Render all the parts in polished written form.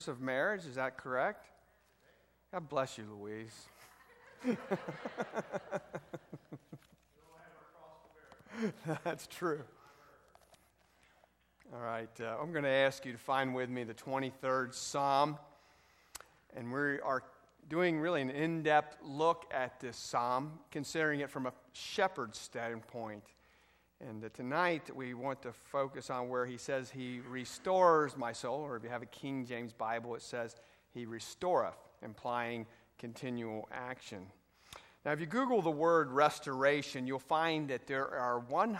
of marriage. Is that correct? God bless you, Louise. That's true. All right, I'm going to ask you to find with me the 23rd Psalm. And we are doing really an in-depth look at this psalm, considering it from a shepherd's standpoint. And tonight we want to focus on where he says he restores my soul, or if you have a King James Bible, it says he restoreth, implying continual action. Now, if you Google the word restoration, you'll find that there are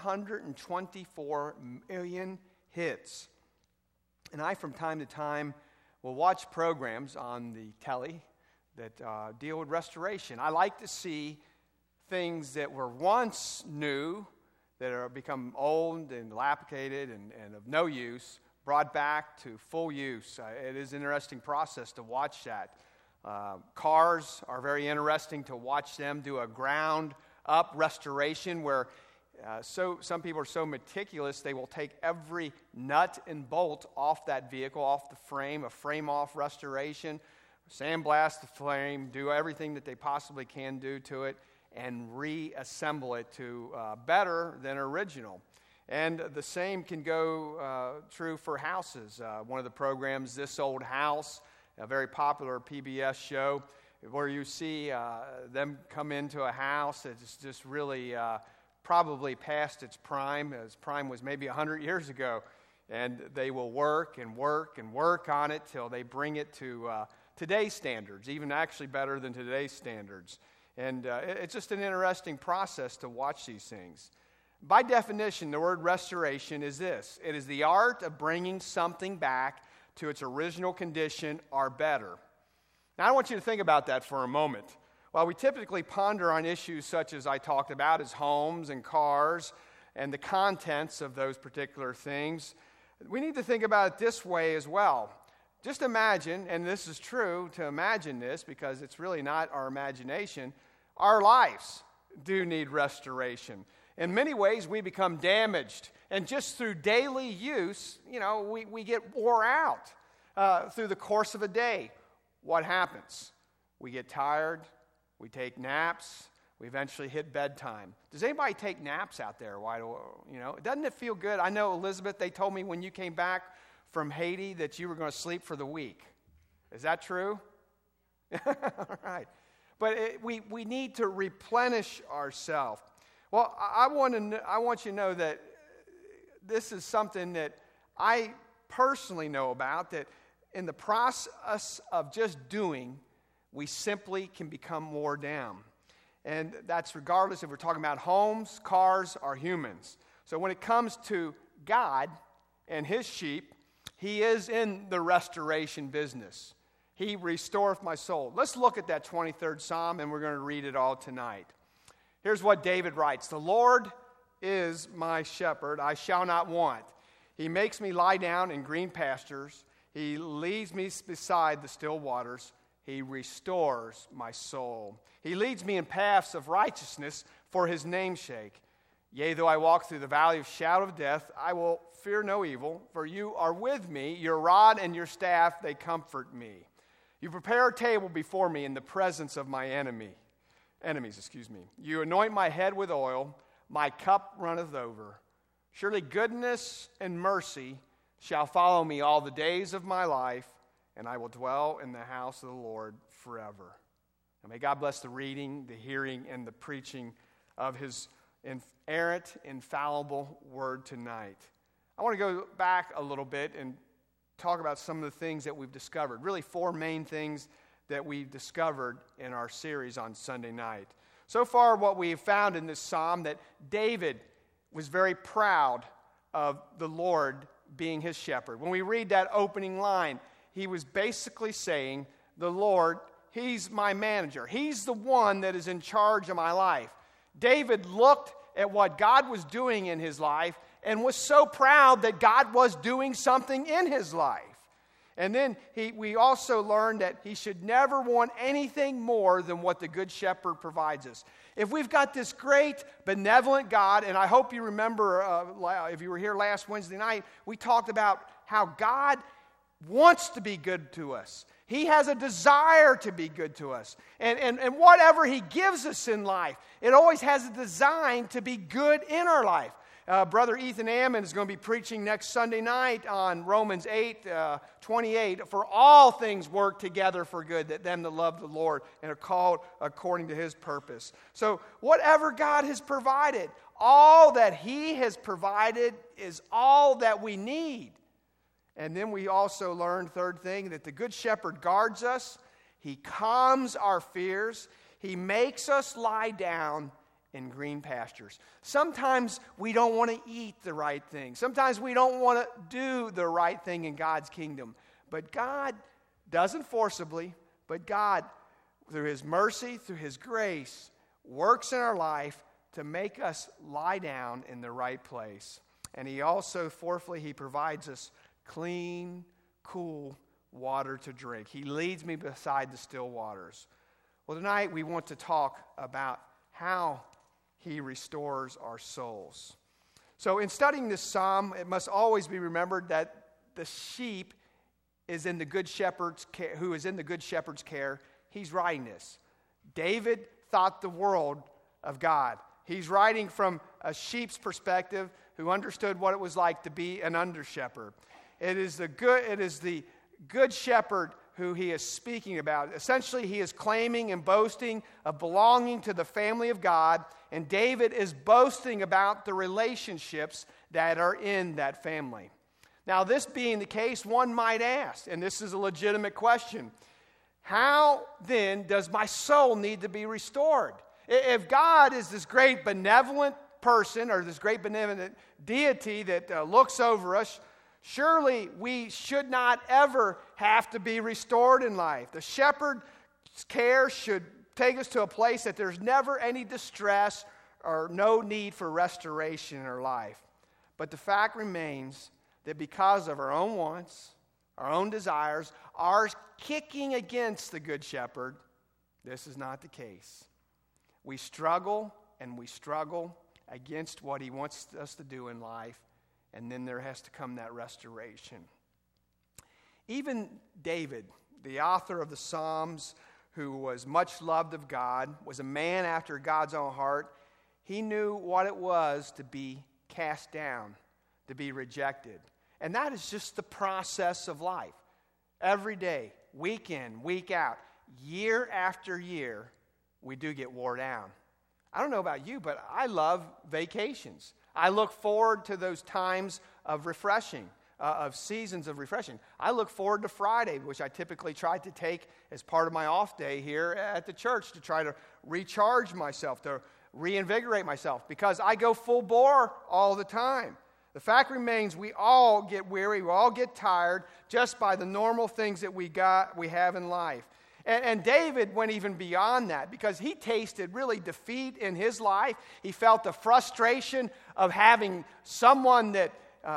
124 million hits. And I, from time to time, will watch programs on the telly that deal with restoration. I like to see things that were once new, that are become old and dilapidated and of no use, brought back to full use. It is an interesting process to watch that. Cars are very interesting to watch them do a ground-up restoration where some people are so meticulous they will take every nut and bolt off that vehicle, off the frame, a frame-off restoration, sandblast the frame, do everything that they possibly can do to it, and reassemble it to better than original. And the same can go true for houses. One of the programs, This Old House, a very popular PBS show, where you see them come into a house that's just really probably past its prime. Its prime was maybe 100 years ago. And they will work and work and work on it till they bring it to today's standards, even actually better than today's standards. And it's just an interesting process to watch these things. By definition, the word restoration is this. It is the art of bringing something back to its original condition or better. Now, I want you to think about that for a moment. While we typically ponder on issues such as I talked about, as homes and cars and the contents of those particular things, we need to think about it this way as well. Just imagine, and this is true to imagine this because it's really not our imagination, our lives do need restoration. In many ways, we become damaged. And just through daily use, we get wore out through the course of a day. What happens? We get tired. We take naps. We eventually hit bedtime. Does anybody take naps out there? Doesn't it feel good? I know, Elizabeth, they told me when you came back from Haiti that you were going to sleep for the week. Is that true? All right. But we need to replenish ourselves. Well, I want you to know that this is something that I personally know about, that in the process of just doing, we simply can become wore down. And that's regardless if we're talking about homes, cars, or humans. So when it comes to God and his sheep, he is in the restoration business. He restoreth my soul. Let's look at that 23rd Psalm, and we're going to read it all tonight. Here's what David writes. The Lord is my shepherd, I shall not want. He makes me lie down in green pastures. He leads me beside the still waters. He restores my soul. He leads me in paths of righteousness for his name's sake. Yea, though I walk through the valley of shadow of death, I will fear no evil, for you are with me. Your rod and your staff, they comfort me. You prepare a table before me in the presence of my enemies. You anoint my head with oil, my cup runneth over. Surely goodness and mercy shall follow me all the days of my life, and I will dwell in the house of the Lord forever. And may God bless the reading, the hearing, and the preaching of his inerrant, infallible word tonight. I want to go back a little bit and talk about some of the things that we've discovered. Really, four main things that we've discovered in our series on Sunday night. So far, what we have found in this psalm, that David was very proud of the Lord being his shepherd. When we read that opening line, he was basically saying, the Lord, he's my manager. He's the one that is in charge of my life. David looked at what God was doing in his life and was so proud that God was doing something in his life. And then we also learned that he should never want anything more than what the Good Shepherd provides us. If we've got this great, benevolent God, and I hope you remember, if you were here last Wednesday night, we talked about how God wants to be good to us. He has a desire to be good to us. And whatever He gives us in life, it always has a design to be good in our life. Brother Ethan Ammon is going to be preaching next Sunday night on Romans 8:28. For all things work together for good, that them that love the Lord and are called according to His purpose. So whatever God has provided, all that He has provided is all that we need. And then we also learned, third thing, that the Good Shepherd guards us. He calms our fears. He makes us lie down in green pastures. Sometimes we don't want to eat the right thing. Sometimes we don't want to do the right thing in God's kingdom. But God doesn't forcibly, but God, through His mercy, through His grace, works in our life to make us lie down in the right place. And He also, fourthly, He provides us clean, cool water to drink. He leads me beside the still waters. Well, tonight we want to talk about how He restores our souls. So in studying this psalm, it must always be remembered that the sheep is in the Good Shepherd's care, who is in the Good Shepherd's care. He's writing this. David thought the world of God. He's writing from a sheep's perspective who understood what it was like to be an under-shepherd. It is the good shepherd who he is speaking about. Essentially, he is claiming and boasting of belonging to the family of God, and David is boasting about the relationships that are in that family. Now, this being the case, one might ask, and this is a legitimate question, how then does my soul need to be restored? If God is this great benevolent person or this great benevolent deity that looks over us, surely we should not ever have to be restored in life. The shepherd's care should take us to a place that there's never any distress or no need for restoration in our life. But the fact remains that because of our own wants, our own desires, our kicking against the Good Shepherd, this is not the case. We struggle and we struggle against what He wants us to do in life. And then there has to come that restoration. Even David, the author of the Psalms, who was much loved of God, was a man after God's own heart. He knew what it was to be cast down, to be rejected. And that is just the process of life. Every day, week in, week out, year after year, we do get wore down. I don't know about you, but I love vacations. I look forward to those times of refreshing, of seasons of refreshing. I look forward to Friday, which I typically try to take as part of my off day here at the church to try to recharge myself, to reinvigorate myself, because I go full bore all the time. The fact remains we all get weary, we all get tired just by the normal things that we have in life. And David went even beyond that because he tasted really defeat in his life. He felt the frustration of having someone that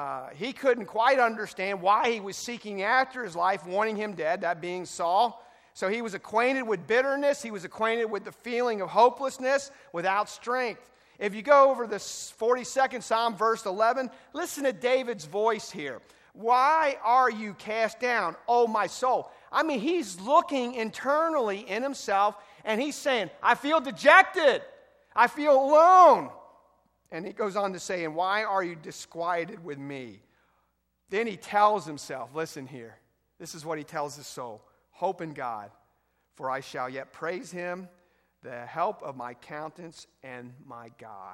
he couldn't quite understand why he was seeking after his life, wanting him dead, that being Saul. So he was acquainted with bitterness. He was acquainted with the feeling of hopelessness without strength. If you go over the 42nd Psalm, verse 11, listen to David's voice here. Why are you cast down, O my soul? I mean, he's looking internally in himself, and he's saying, I feel dejected. I feel alone. And he goes on to say, and why are you disquieted with me? Then he tells himself, listen here, this is what he tells his soul, hope in God, for I shall yet praise Him, the help of my countenance and my God.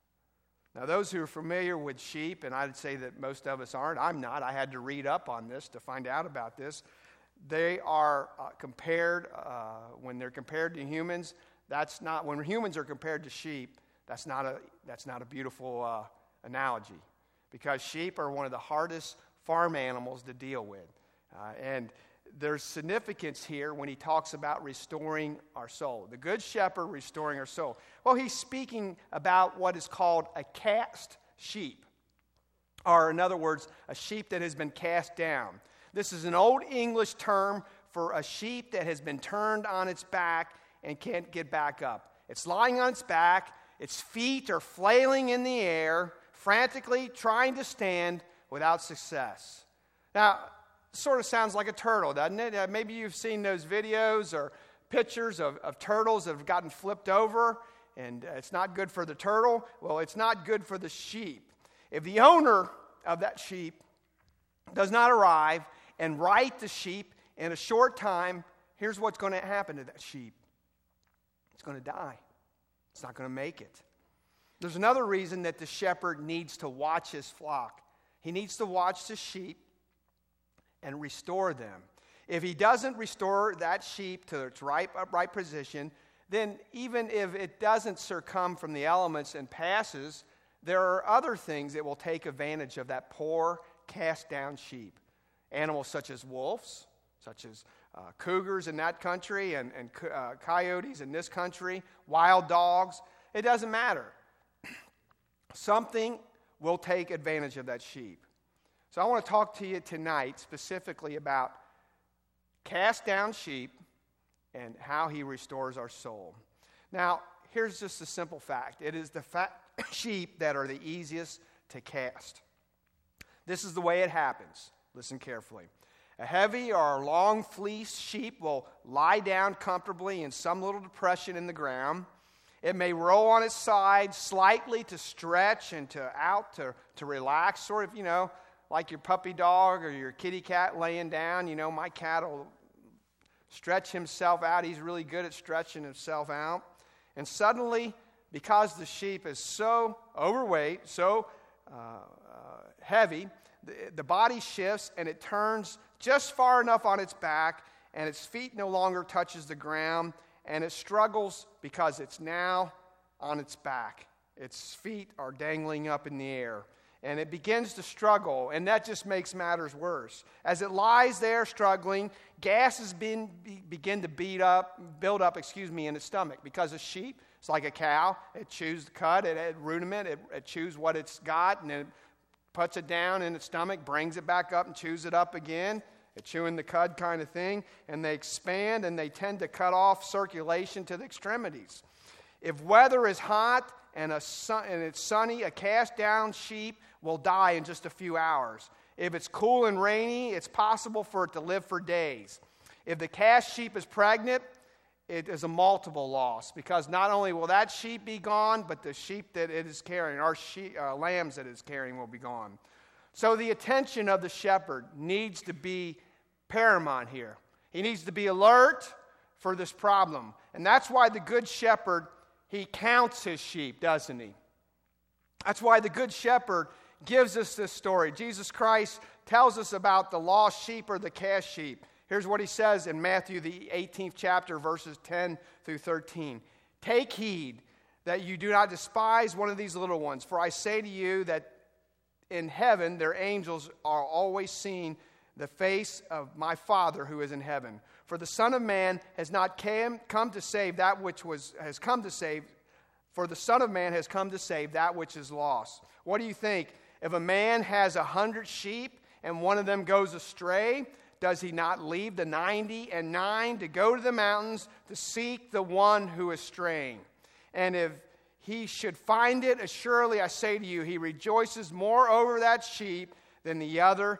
Now, those who are familiar with sheep, and I'd say that most of us aren't, I'm not, I had to read up on this to find out about this. They are compared, when they're compared to humans, when humans are compared to sheep, that's not a beautiful analogy, because sheep are one of the hardest farm animals to deal with. And there's significance here when he talks about restoring our soul. The Good Shepherd restoring our soul. Well, he's speaking about what is called a cast sheep, or in other words, a sheep that has been cast down. This is an old English term for a sheep that has been turned on its back and can't get back up. It's lying on its back, its feet are flailing in the air, frantically trying to stand without success. Now, sort of sounds like a turtle, doesn't it? Maybe you've seen those videos or pictures of turtles that have gotten flipped over, and it's not good for the turtle. Well, it's not good for the sheep. If the owner of that sheep does not arrive and right the sheep in a short time, here's what's going to happen to that sheep. It's going to die. It's not going to make it. There's another reason that the shepherd needs to watch his flock. He needs to watch the sheep and restore them. If he doesn't restore that sheep to its upright position, then even if it doesn't succumb from the elements and passes, there are other things that will take advantage of that poor, cast-down sheep. Animals such as wolves, such as cougars in that country and coyotes in this country, wild dogs. It doesn't matter. Something will take advantage of that sheep. So I want to talk to you tonight specifically about cast-down sheep and how he restores our soul. Now, here's just a simple fact. It is the sheep that are the easiest to cast. This is the way it happens. Listen carefully. A heavy or long fleeced sheep will lie down comfortably in some little depression in the ground. It may roll on its side slightly to stretch and to relax, sort of, like your puppy dog or your kitty cat laying down. My cat will stretch himself out. He's really good at stretching himself out. And suddenly, because the sheep is so overweight, so heavy, the body shifts and it turns just far enough on its back, and its feet no longer touches the ground, and it struggles because it's now on its back. Its feet are dangling up in the air, and it begins to struggle, and that just makes matters worse. As it lies there struggling, gases begin to build up in its stomach, because a sheep, it's like a cow. It chews the cud, it rudiment, it chews what it's got, and then it puts it down in its stomach, brings it back up and chews it up again. It's chewing the cud kind of thing, and they expand, and they tend to cut off circulation to the extremities. If weather is hot and it's sunny, a cast-down sheep will die in just a few hours. If it's cool and rainy, it's possible for it to live for days. If the cast sheep is pregnant, it is a multiple loss, because not only will that sheep be gone, but the sheep that it is carrying, our lambs that it is carrying, will be gone. So the attention of the shepherd needs to be paramount here. He needs to be alert for this problem. And that's why the good shepherd, he counts his sheep, doesn't he? That's why the good shepherd gives us this story. Jesus Christ tells us about the lost sheep or the cast sheep. Here's what he says in Matthew, the 18th chapter, verses 10 through 13. Take heed that you do not despise one of these little ones, for I say to you that in heaven their angels are always seeing the face of my Father who is in heaven. For the Son of Man has not come to save that which has come to save, for the Son of Man has come to save that which is lost. What do you think? If a man has 100 sheep and one of them goes astray, does he not leave the 99 to go to the mountains to seek the one who is straying? And if he should find it, assuredly I say to you, he rejoices more over that sheep than the other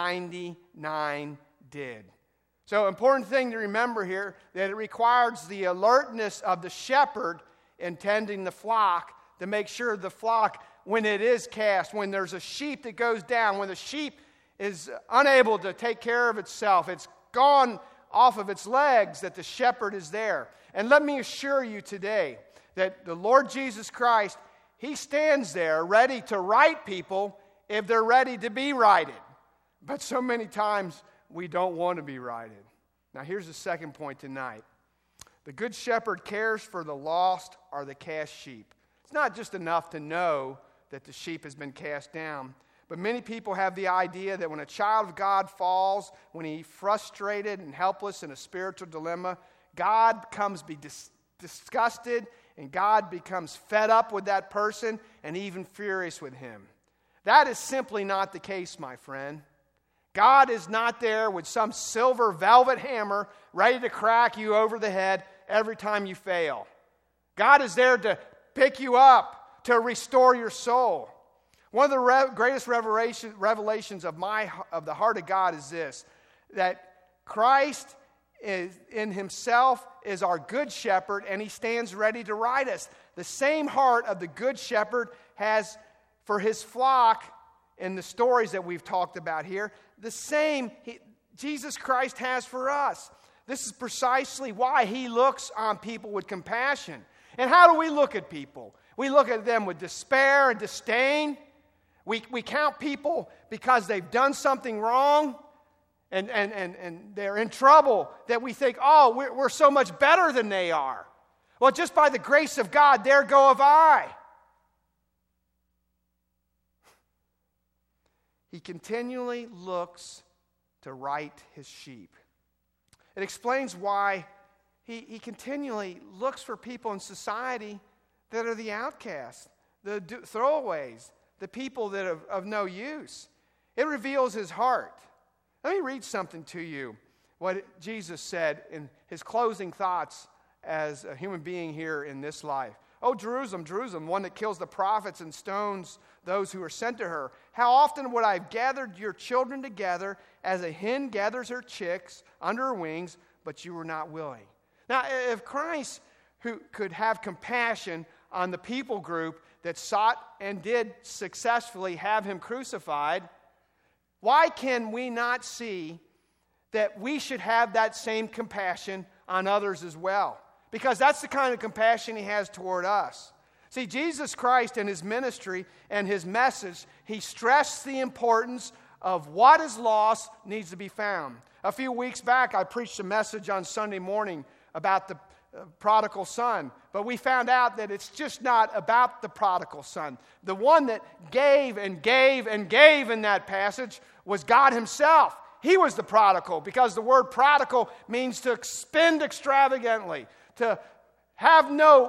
99 did. So, important thing to remember here, that it requires the alertness of the shepherd in tending the flock to make sure the flock, when it is cast, when there's a sheep that goes down, when the sheep is unable to take care of itself, it's gone off of its legs, that the shepherd is there. And let me assure you today that the Lord Jesus Christ, he stands there ready to right people if they're ready to be righted. But so many times we don't want to be righted. Now here's the second point tonight. The good shepherd cares for the lost or the cast sheep. It's not just enough to know that the sheep has been cast down, but many people have the idea that when a child of God falls, when he's frustrated and helpless in a spiritual dilemma, God becomes disgusted, and God becomes fed up with that person and even furious with him. That is simply not the case, my friend. God is not there with some silver velvet hammer ready to crack you over the head every time you fail. God is there to pick you up, to restore your soul. One of the greatest revelations of the heart of God is this, that Christ is in himself is our good shepherd, and he stands ready to ride us. The same heart of the good shepherd has for his flock in the stories that we've talked about here, the same Jesus Christ has for us. This is precisely why he looks on people with compassion. And how do we look at people? We look at them with despair and disdain. We count people because they've done something wrong and they're in trouble, that we think, oh, we're so much better than they are. Well, just by the grace of God, there goeth I. He continually looks to right his sheep. It explains why he continually looks for people in society that are the outcasts, the throwaways, the people that are of no use. It reveals his heart. Let me read something to you, what Jesus said in his closing thoughts as a human being here in this life. Oh, Jerusalem, Jerusalem, one that kills the prophets and stones those who are sent to her. How often would I have gathered your children together as a hen gathers her chicks under her wings, but you were not willing. Now, if Christ, who could have compassion on the people group that sought and did successfully have him crucified, why can we not see that we should have that same compassion on others as well? Because that's the kind of compassion he has toward us. See, Jesus Christ in his ministry and his message, he stressed the importance of what is lost needs to be found. A few weeks back, I preached a message on Sunday morning about the prodigal son. But we found out that it's just not about the prodigal son. The one that gave and gave and gave in that passage was God himself. He was the prodigal, because the word prodigal means to spend extravagantly, to have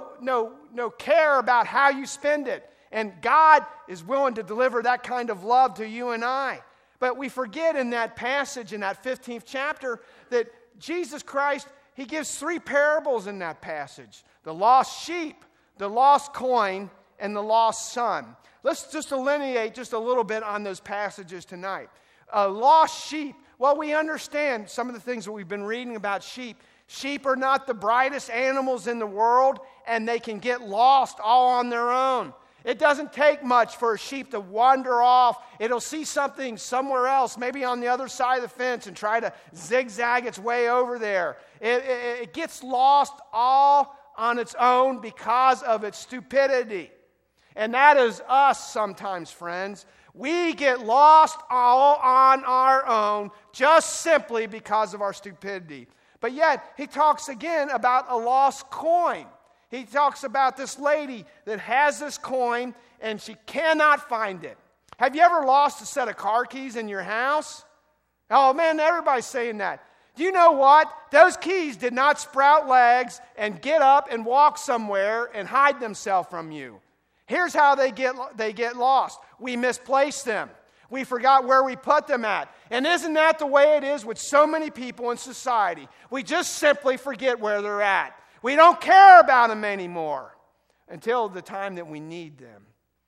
no care about how you spend it. And God is willing to deliver that kind of love to you and I. But we forget in that passage, in that 15th chapter, that Jesus Christ, he gives 3 parables in that passage. The lost sheep, the lost coin, and the lost son. Let's just delineate just a little bit on those passages tonight. A lost sheep. Well, we understand some of the things that we've been reading about sheep. Sheep are not the brightest animals in the world, and they can get lost all on their own. It doesn't take much for a sheep to wander off. It'll see something somewhere else, maybe on the other side of the fence, and try to zigzag its way over there. It gets lost all on its own because of its stupidity. And that is us sometimes, friends. We get lost all on our own just simply because of our stupidity. But yet, he talks again about a lost coin. He talks about this lady that has this coin and she cannot find it. Have you ever lost a set of car keys in your house? Oh man, everybody's saying that. Do you know what? Those keys did not sprout legs and get up and walk somewhere and hide themselves from you. Here's how they get lost. We misplaced them. We forgot where we put them at. And isn't that the way it is with so many people in society? We just simply forget where they're at. We don't care about them anymore until the time that we need them.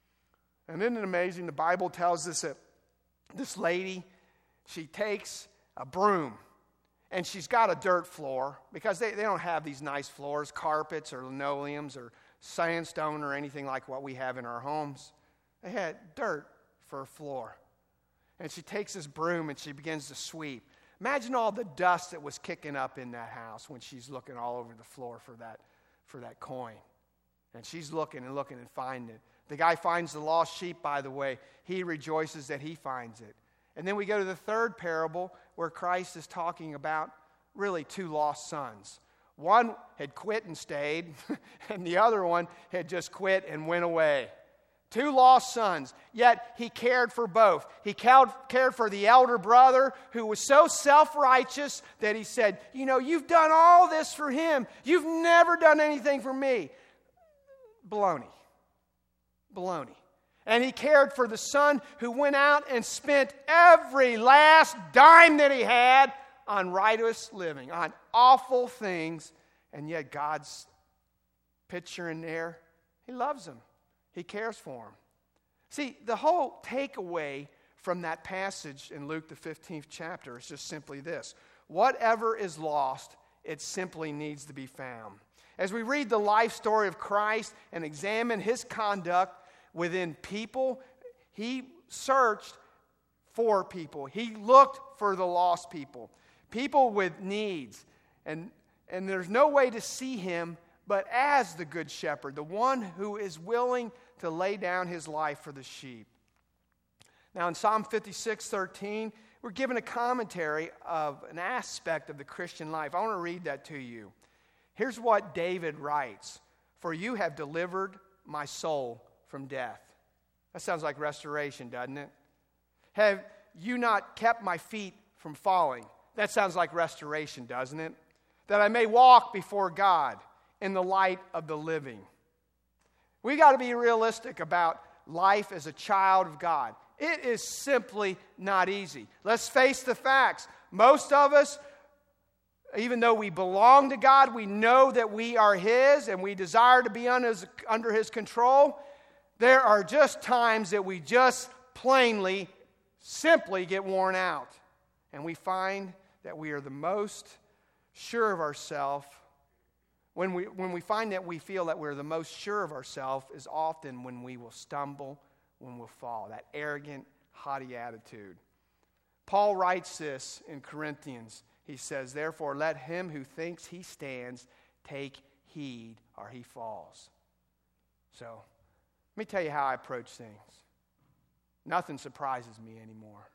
And isn't it amazing? The Bible tells us that this lady, she takes a broom and she's got a dirt floor, because they don't have these nice floors, carpets or linoleums or sandstone or anything like what we have in our homes. They had dirt for a floor. And she takes this broom and she begins to sweep. Imagine all the dust that was kicking up in that house when she's looking all over the floor for that coin. And she's looking and looking and finding it. The guy finds the lost sheep, by the way. He rejoices that he finds it. And then we go to the third parable where Christ is talking about really 2 lost sons. One had quit and stayed, and the other one had just quit and went away. 2 lost sons, yet he cared for both. He cared for the elder brother who was so self-righteous that he said, you know, you've done all this for him. You've never done anything for me. Baloney. And he cared for the son who went out and spent every last dime that he had on riotous living, on awful things. And yet God's picture in there, he loves him. He cares for him. See, the whole takeaway from that passage in Luke, the 15th chapter, is just simply this. Whatever is lost, it simply needs to be found. As we read the life story of Christ and examine his conduct within people, he searched for people. He looked for the lost people, people with needs. And there's no way to see him but as the good shepherd, the one who is willing to lay down his life for the sheep. Now in Psalm 56:13, we're given a commentary of an aspect of the Christian life. I want to read that to you. Here's what David writes. For you have delivered my soul from death. That sounds like restoration, doesn't it? Have you not kept my feet from falling? That sounds like restoration, doesn't it? That I may walk before God in the light of the living. We got to be realistic about life as a child of God. It is simply not easy. Let's face the facts. Most of us, even though we belong to God, we know that we are his and we desire to be under his control. There are just times that we just plainly, simply get worn out. And we find that we are the most sure of ourselves. When we find that we feel that we're the most sure of ourselves is often when we will stumble, when we'll fall. That arrogant, haughty attitude. Paul writes this in Corinthians. He says, therefore, let him who thinks he stands take heed or he falls. So, let me tell you how I approach things. Nothing surprises me anymore.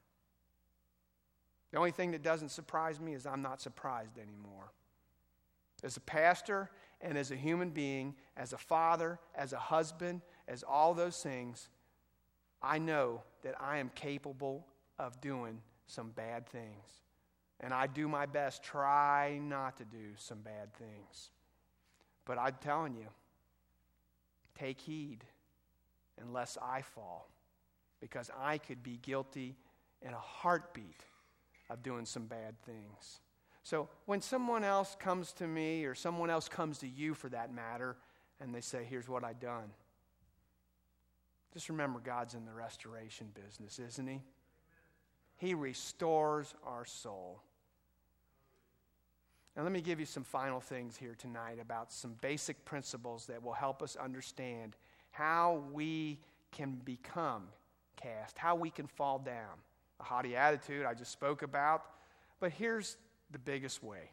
The only thing that doesn't surprise me is I'm not surprised anymore. As a pastor and as a human being, as a father, as a husband, as all those things, I know that I am capable of doing some bad things. And I do my best, try not to do some bad things. But I'm telling you, take heed unless I fall, because I could be guilty in a heartbeat of doing some bad things. So when someone else comes to me, or someone else comes to you for that matter, and they say, here's what I've done, just remember God's in the restoration business, isn't he? He restores our soul. Now let me give you some final things here tonight about some basic principles that will help us understand how we can become cast, how we can fall down. A haughty attitude I just spoke about, but here's the biggest way.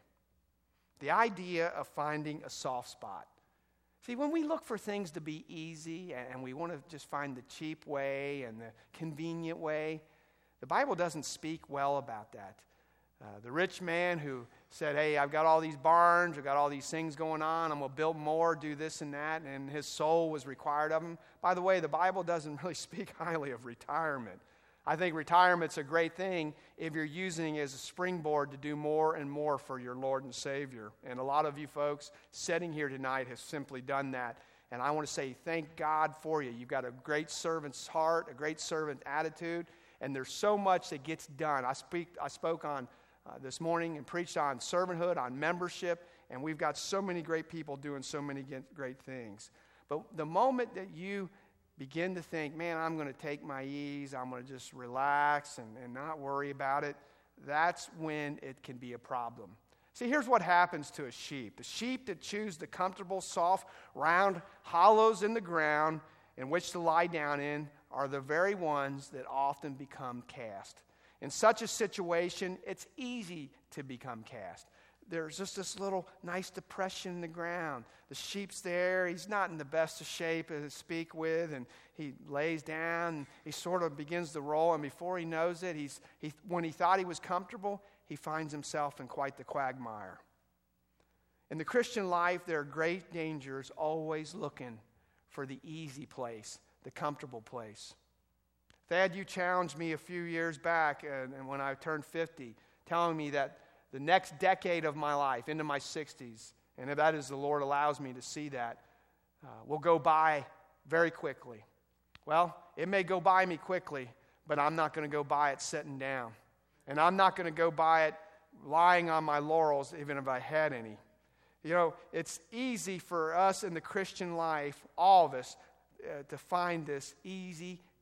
The idea of finding a soft spot. See, when we look for things to be easy and we want to just find the cheap way and the convenient way, the Bible doesn't speak well about that. The rich man who said, hey, I've got all these barns, I've got all these things going on, I'm going to build more, do this and that, and his soul was required of him. By the way, the Bible doesn't really speak highly of retirement. I think retirement's a great thing if you're using it as a springboard to do more and more for your Lord and Savior. And a lot of you folks sitting here tonight have simply done that. And I want to say thank God for you. You've got a great servant's heart, a great servant attitude, and there's so much that gets done. I spoke on this morning and preached on servanthood, on membership, and we've got so many great people doing so many great things. But the moment that you begin to think, man, I'm going to take my ease, I'm going to just relax and not worry about it, that's when it can be a problem. See, here's what happens to a sheep. The sheep that choose the comfortable, soft, round hollows in the ground in which to lie down in are the very ones that often become cast. In such a situation, it's easy to become cast. There's just this little nice depression in the ground. The sheep's there. He's not in the best of shape to speak with, and he lays down. And he sort of begins to roll, and before he knows it, when he thought he was comfortable, he finds himself in quite the quagmire. In the Christian life, there are great dangers always looking for the easy place, the comfortable place. Thad, you challenged me a few years back, and when I turned 50, telling me that the next decade of my life, into my 60s, and if that is the Lord allows me to see that, will go by very quickly. Well, it may go by me quickly, but I'm not going to go by it sitting down. And I'm not going to go by it lying on my laurels, even if I had any. You know, it's easy for us in the Christian life, all of us, to find this easy,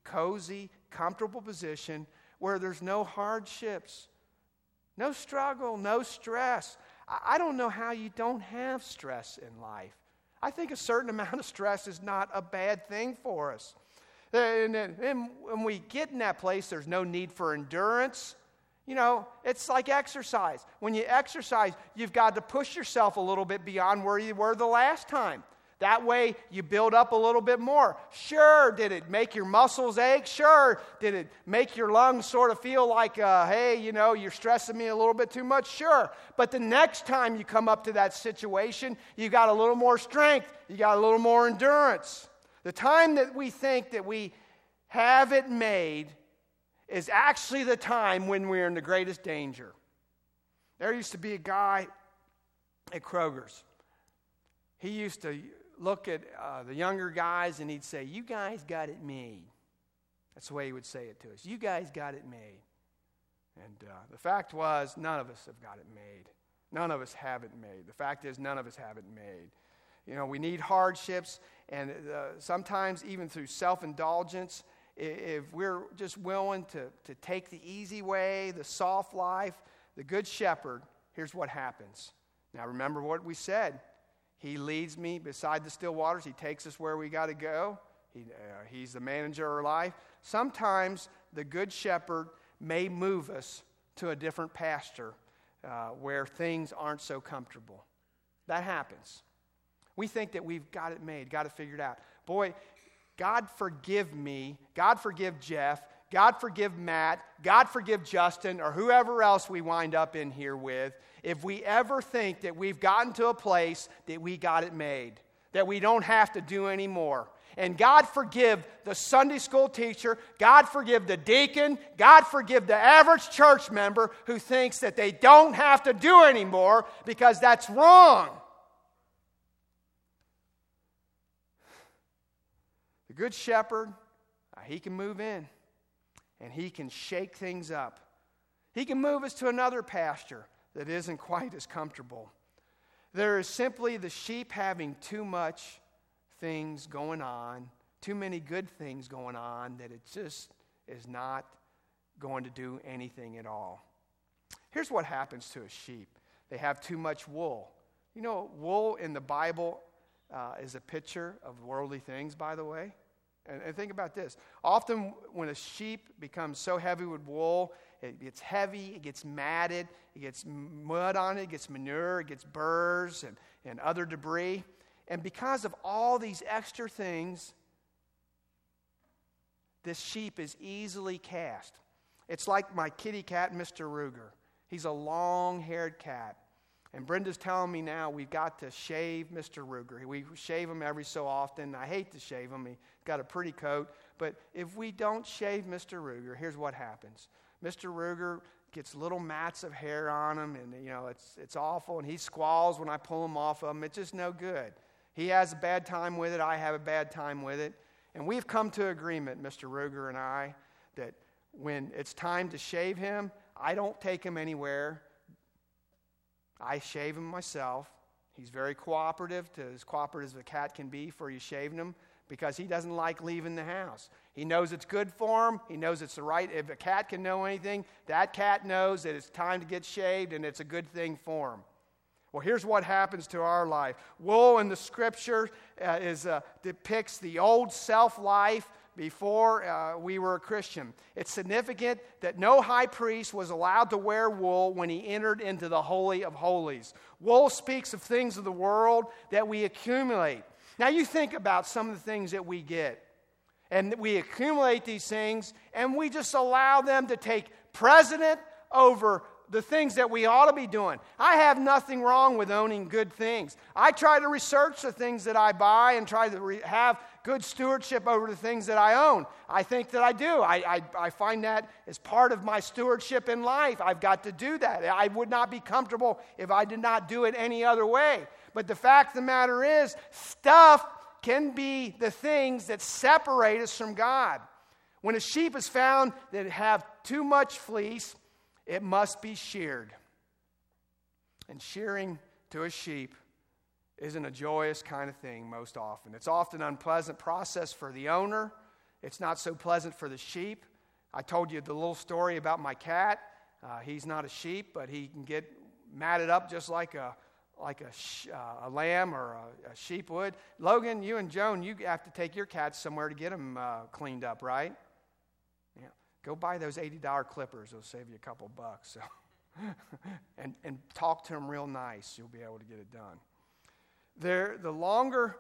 cozy, comfortable position where there's no hardships, no struggle, no stress. I don't know how you don't have stress in life. I think a certain amount of stress is not a bad thing for us. And when we get in that place, there's no need for endurance. You know, it's like exercise. When you exercise, you've got to push yourself a little bit beyond where you were the last time. That way, you build up a little bit more. Sure, did it make your muscles ache? Sure. Did it make your lungs sort of feel like, hey, you know, you're stressing me a little bit too much? Sure. But the next time you come up to that situation, you got a little more strength. You got a little more endurance. The time that we think that we have it made is actually the time when we're in the greatest danger. There used to be a guy at Kroger's. He used to look at the younger guys and he'd say, "You guys got it made." That's the way he would say it to us. "You guys got it made." And the fact was, none of us have got it made. None of us have it made. The fact is, none of us have it made. You know, we need hardships, and sometimes even through self-indulgence, if we're just willing to take the easy way, the soft life, the good shepherd, here's what happens. Now remember what we said. He leads me beside the still waters. He takes us where we got to go. He's the manager of our life. Sometimes the good shepherd may move us to a different pasture where things aren't so comfortable. That happens. We think that we've got it made, got it figured out. Boy, God forgive me, God forgive Jeff, God forgive Matt, God forgive Justin, or whoever else we wind up in here with, if we ever think that we've gotten to a place that we got it made, that we don't have to do anymore. And God forgive the Sunday school teacher, God forgive the deacon, God forgive the average church member who thinks that they don't have to do anymore, because that's wrong. The good shepherd, he can move in and he can shake things up. He can move us to another pasture that isn't quite as comfortable. There is simply the sheep having too much things going on, too many good things going on, that it just is not going to do anything at all. Here's what happens to a sheep. They have too much wool. You know, wool in the Bible is a picture of worldly things, by the way. And think about this. Often when a sheep becomes so heavy with wool, it gets heavy, it gets matted, it gets mud on it, it gets manure, it gets burrs and other debris. And because of all these extra things, this sheep is easily cast. It's like my kitty cat, Mr. Ruger. He's a long-haired cat. And Brenda's telling me now we've got to shave Mr. Ruger. We shave him every so often. I hate to shave him. He's got a pretty coat. But if we don't shave Mr. Ruger, here's what happens. Mr. Ruger gets little mats of hair on him, and you know it's awful. And he squalls when I pull him off of him. It's just no good. He has a bad time with it. I have a bad time with it. And we've come to agreement, Mr. Ruger and I, that when it's time to shave him, I don't take him anywhere. I shave him myself. He's very cooperative, as cooperative as a cat can be for you shaving him, because he doesn't like leaving the house. He knows it's good for him. He knows it's the right. If a cat can know anything, that cat knows that it's time to get shaved and it's a good thing for him. Well, here's what happens to our life. Wool in the Scripture depicts the old self-life before we were a Christian. It's significant that no high priest was allowed to wear wool when he entered into the Holy of Holies. Wool speaks of things of the world that we accumulate. Now you think about some of the things that we get. And we accumulate these things, and we just allow them to take precedent over the things that we ought to be doing. I have nothing wrong with owning good things. I try to research the things that I buy and try to have good stewardship over the things that I own. I think that I do. I find that as part of my stewardship in life. I've got to do that. I would not be comfortable if I did not do it any other way. But the fact of the matter is, stuff can be the things that separate us from God. When a sheep is found that have too much fleece, it must be sheared. And shearing to a sheep isn't a joyous kind of thing most often. It's often an unpleasant process for the owner. It's not so pleasant for the sheep. I told you the little story about my cat. He's not a sheep, but he can get matted up just like a lamb or a sheep would. Logan, you and Joan, you have to take your cats somewhere to get them cleaned up, right? Yeah. Go buy those $80 clippers. They'll save you a couple bucks. So. and talk to them real nice. You'll be able to get it done. The longer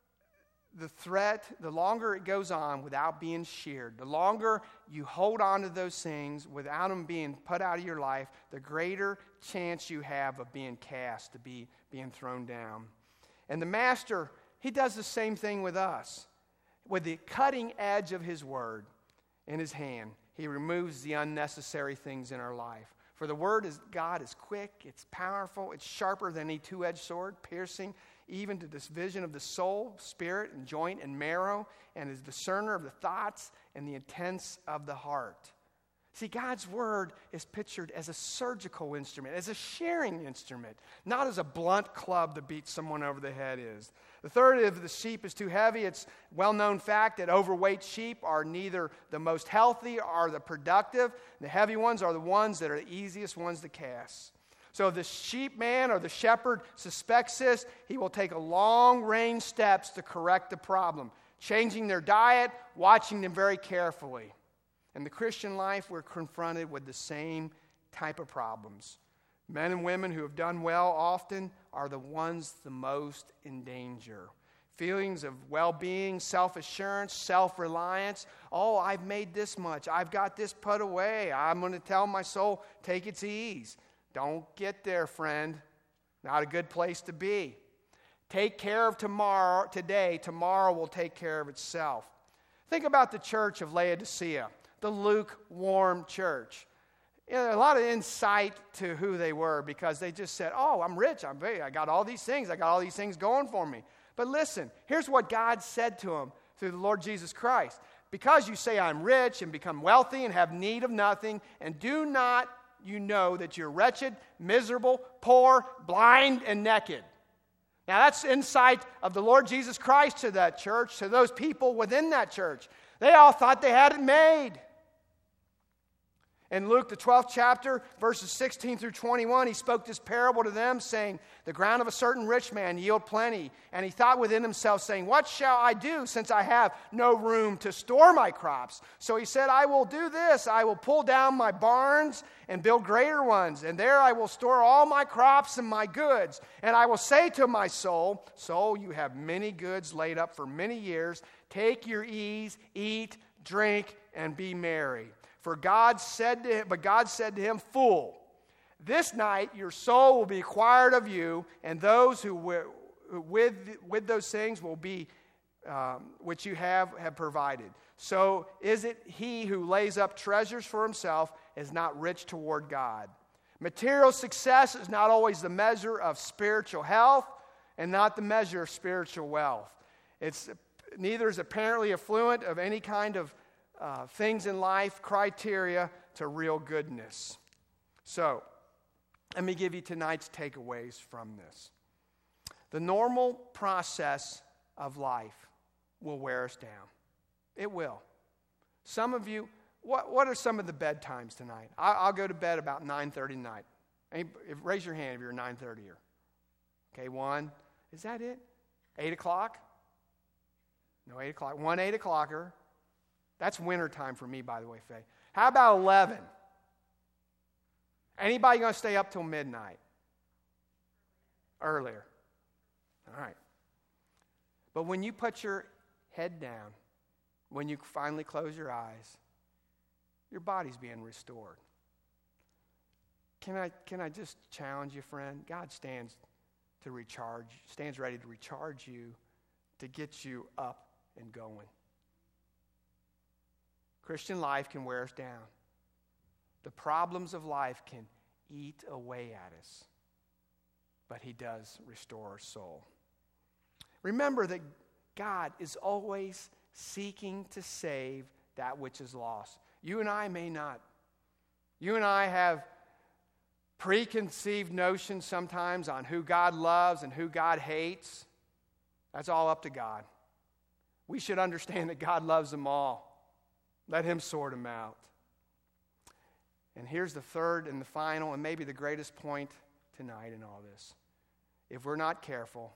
the threat, the longer it goes on without being sheared, the longer you hold on to those things without them being put out of your life, the greater chance you have of being cast, to be being thrown down. And the Master, he does the same thing with us. With the cutting edge of his word in his hand, he removes the unnecessary things in our life. For the word of God is quick, it's powerful, it's sharper than any two-edged sword, piercing even to this vision of the soul, spirit, and joint and marrow, and is discerner of the thoughts and the intents of the heart. See, God's word is pictured as a surgical instrument, as a shearing instrument, not as a blunt club to beat someone over the head is. The third, if the sheep is too heavy, it's a well-known fact that overweight sheep are neither the most healthy or the productive. The heavy ones are the ones that are the easiest ones to cast. So if the sheep man or the shepherd suspects this, he will take a long-range steps to correct the problem, changing their diet, watching them very carefully. In the Christian life, we're confronted with the same type of problems. Men and women who have done well often are the ones the most in danger. Feelings of well-being, self-assurance, self-reliance. Oh, I've made this much. I've got this put away. I'm going to tell my soul, take its ease. Don't get there, friend. Not a good place to be. Take care of tomorrow, today. Tomorrow will take care of itself. Think about the church of Laodicea, the lukewarm church. You know, a lot of insight to who they were because they just said, oh, I'm rich. I got all these things. I got all these things going for me. But listen, here's what God said to them through the Lord Jesus Christ. Because you say I'm rich and become wealthy and have need of nothing, and do not you know that you're wretched, miserable, poor, blind, and naked. Now that's insight of the Lord Jesus Christ to that church, to those people within that church. They all thought they had it made. In Luke, the 12th chapter, verses 16 through 21, he spoke this parable to them, saying, the ground of a certain rich man yield plenty. And he thought within himself, saying, what shall I do, since I have no room to store my crops? So he said, I will do this. I will pull down my barns and build greater ones. And there I will store all my crops and my goods. And I will say to my soul, soul, you have many goods laid up for many years. Take your ease, eat, drink, and be merry. For God said to him, fool, this night your soul will be required of you, and those who with those things will be which you have provided. So is it he who lays up treasures for himself is not rich toward God. Material success is not always the measure of spiritual health and not the measure of spiritual wealth. It's neither is apparently affluent of any kind of things in life, criteria to real goodness. So, let me give you tonight's takeaways from this. The normal process of life will wear us down. It will. Some of you, what are some of the bedtimes tonight? I'll go to bed about 9:30 tonight. Raise your hand if you're a 9:30er. Okay, one. Is that it? 8 o'clock? No, 8 o'clock. One 8 o'clocker. That's winter time for me, by the way, Faye. How about 11? Anybody going to stay up till midnight? Earlier. All right. But when you put your head down, when you finally close your eyes, your body's being restored. Can I just challenge you, friend? God stands ready to recharge you, to get you up and going. Christian life can wear us down. The problems of life can eat away at us. But he does restore our soul. Remember that God is always seeking to save that which is lost. You and I may not. You and I have preconceived notions sometimes on who God loves and who God hates. That's all up to God. We should understand that God loves them all. Let him sort them out. And here's the third and the final and maybe the greatest point tonight in all this. If we're not careful,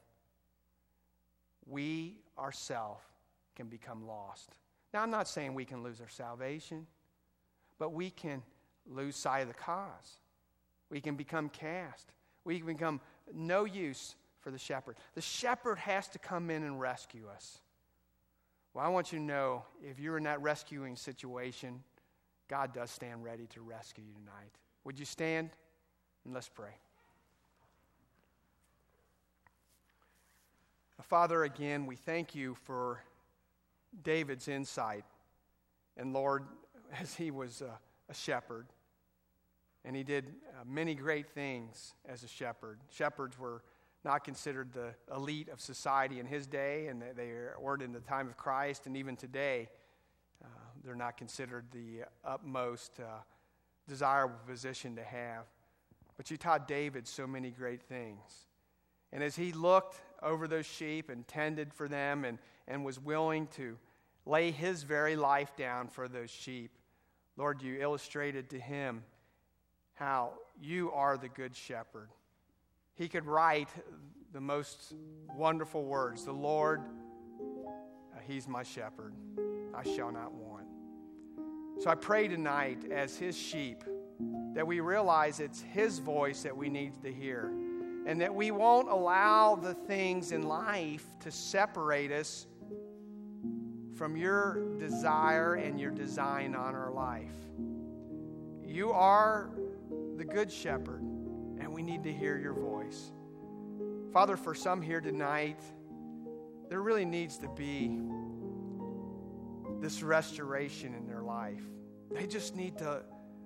we ourselves can become lost. Now, I'm not saying we can lose our salvation, but we can lose sight of the cause. We can become cast. We can become no use for the shepherd. The shepherd has to come in and rescue us. Well, I want you to know, if you're in that rescuing situation, God does stand ready to rescue you tonight. Would you stand? And let's pray. Father, again, we thank you for David's insight. And Lord, as he was a shepherd, and he did many great things as a shepherd. Shepherds were not considered the elite of society in his day, and they weren't in the time of Christ, and even today, they're not considered the utmost desirable position to have. But you taught David so many great things. And as he looked over those sheep and tended for them and was willing to lay his very life down for those sheep, Lord, you illustrated to him how you are the good shepherd. He could write the most wonderful words. The Lord, he's my shepherd. I shall not want. So I pray tonight as his sheep that we realize it's his voice that we need to hear, and that we won't allow the things in life to separate us from your desire and your design on our life. You are the good shepherd, and we need to hear your voice. Father, for some here tonight, there really needs to be this restoration in their life. They just need to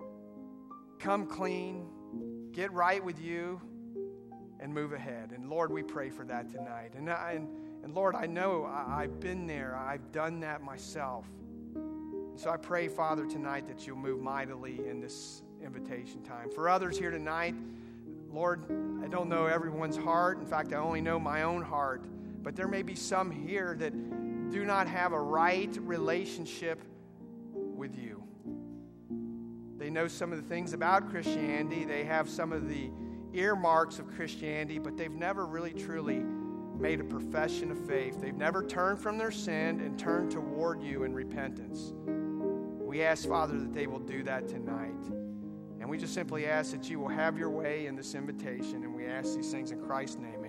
come clean, get right with you, and move ahead. And Lord, we pray for that tonight. And Lord, I know I've been there. I've done that myself. So I pray, Father, tonight that you'll move mightily in this invitation time. For others here tonight, Lord, I don't know everyone's heart. In fact, I only know my own heart. But there may be some here that do not have a right relationship with you. They know some of the things about Christianity. They have some of the earmarks of Christianity, but they've never really truly made a profession of faith. They've never turned from their sin and turned toward you in repentance. We ask, Father, that they will do that tonight. And we just simply ask that you will have your way in this invitation, and we ask these things in Christ's name.